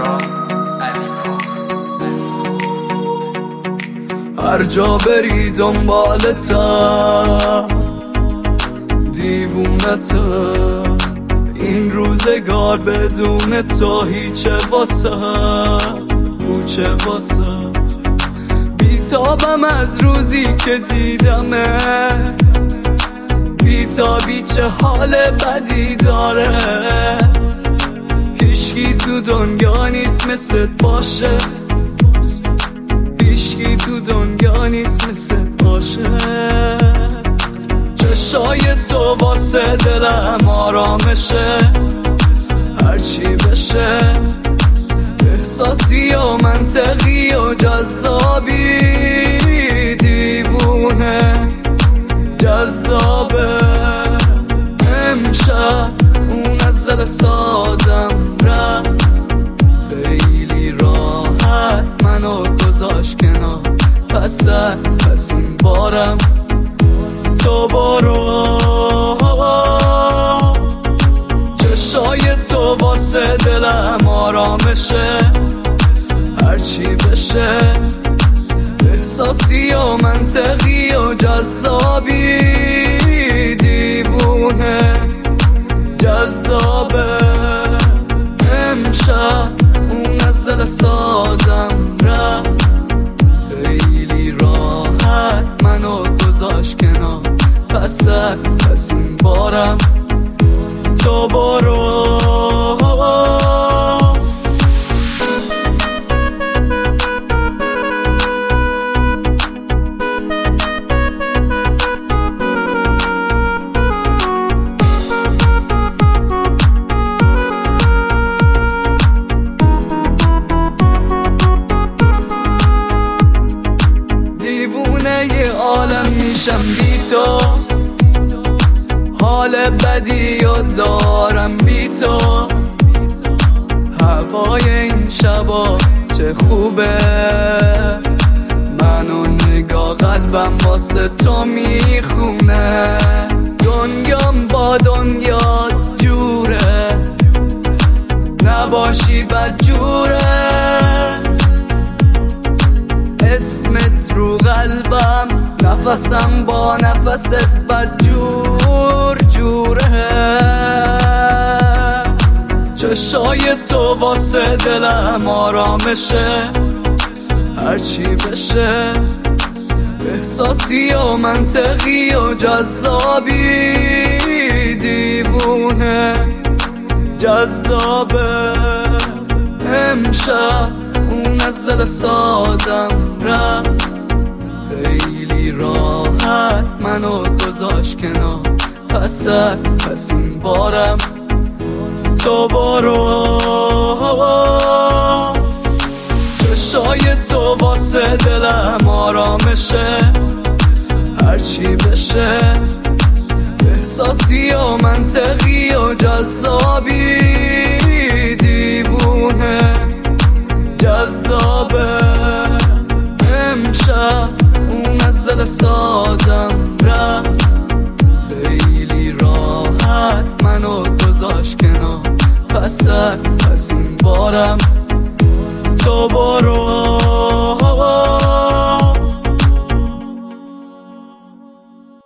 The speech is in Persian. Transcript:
هر جا بری دنبالتم دیوونتم، این روزگار بدون تو هیچه واسه پوچه واسه بیتابم از روزی که دیدمت، بیتابی چه حال بدی داره، هیچکی تو دنیا نیست مثلت باشه، هیچکی تو دنیا نیست مثلت باشه. چشای تو واسه دلم آرامشه، هرچی بشه احساسی و منطقی و جذابی، دیوونه جذابه. امشب اون از دل سادم رفت، خیلی راحت منو گذاشت کنار، پس این بارم تو برو. چشای تو واسه دلم آرامشه، هرچی بشه احساسی و منطقی و جذابی، دیوونه جذابه. امشب اون از دل سادم رفت، خیلی راحت منو گذاشت کنار، پس این بارم تو برو. یه عالم میشم بی تو، حال بدی و دارم بی تو، هوای این شبا چه خوبه، منو نگاه قلبم واسه تو میخونه، دنیام با دنیا جوره، نباشی بد جوره، اسمت رو قلبم، نفسم با نفست بد جور جوره. چشای تو واسه دلم آرامشه، هرچی بشه احساسی و منطقی و جذابی، دیوونه جذابه. امشب اون از دل سادم رفت، خیلی راحت منو گذاشت کنار، پس این بارم تو برو. چشای تو واسه دلم آرامشه، هرچی بشه احساسی و منطقی و جذابی، دیوونه جذابه. امشب اون از دل سادم رفت، خیلی راحت منو گذاشت کنار، پس این بارم تو برو.